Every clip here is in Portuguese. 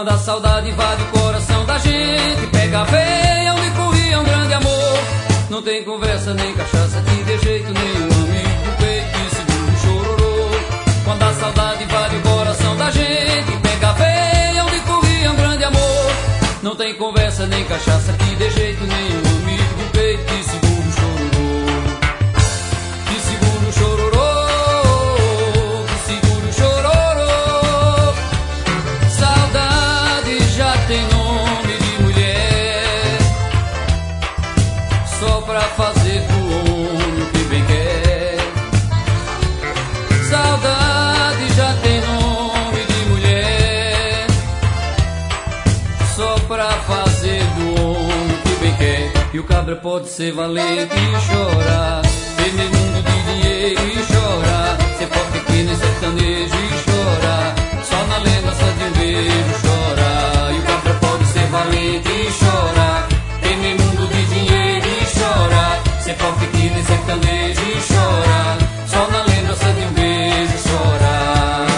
Quando a saudade invade o coração da gente, pega a veia onde corria um grande amor. Não tem conversa nem cachaça que dê jeito nenhum amigo do peito que segura o chororô. Quando a saudade invade o coração da gente, pega a veia onde corria um grande amor. Não tem conversa nem cachaça que dê jeito nenhum amigo do peito que segura o chororô. Que segura o chororô, que segura o chororô. Saudade já tem nome de mulher, só pra fazer do homem o que bem quer. Saudade já tem nome de mulher, só pra fazer do homem o que bem quer. E o cabra pode ser valente e chorar, temer mundo de dinheiro e chorar, ser pobre pequeno e sertanejo e chorar, só na lembrança de um beijo chorar. E o cabra pode ser valente e chorar, temer mundo de dinheiro e chorar, ser pobre pequeno e sertanejo e chorar, só na lembrança de um beijo chorar.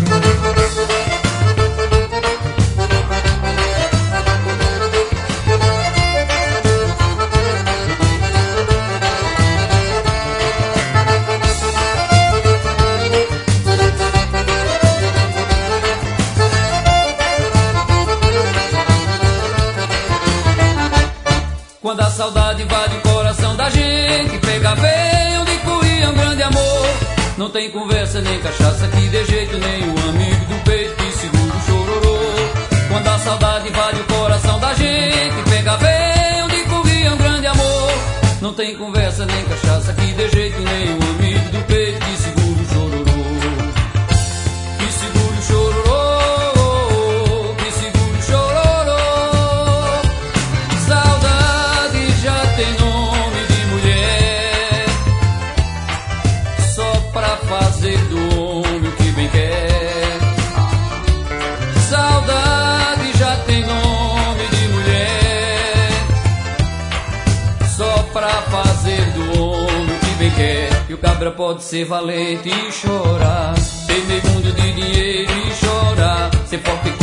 Quando a saudade invade o coração da gente, pega a veia onde corria um grande amor. Não tem conversa nem cachaça que dê jeito nenhum amigo do peito que segura o chororô. Quando a saudade invade o coração da gente, pega a veia onde corria um grande amor. Não tem conversa nem cachaça que dê jeito nenhum amigo do peito que segura o chororô. Que segura o chororô, que segura o chororô. Saudade já tem nome de mulher, só pra fazer do homem o que bem quer. Saudade já tem nome de mulher, só pra fazer do homem o que bem quer. E o cabra pode ser valente e chorar, temer mundo de dinheiro e chorar, ser pobre